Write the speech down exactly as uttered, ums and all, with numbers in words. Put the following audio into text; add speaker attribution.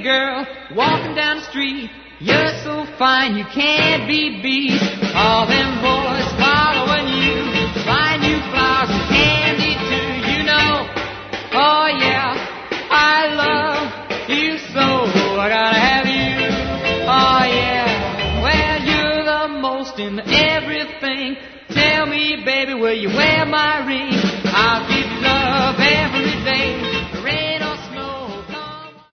Speaker 1: girl walking down the street. You're so fine, you can't be beat. All them boys following you, buying you flowers and candy too. You know, oh yeah, I love you so. I gotta have you, oh yeah. Well, you're the most in everything. Tell me, baby, will you wear my ring? I'll give you love every day.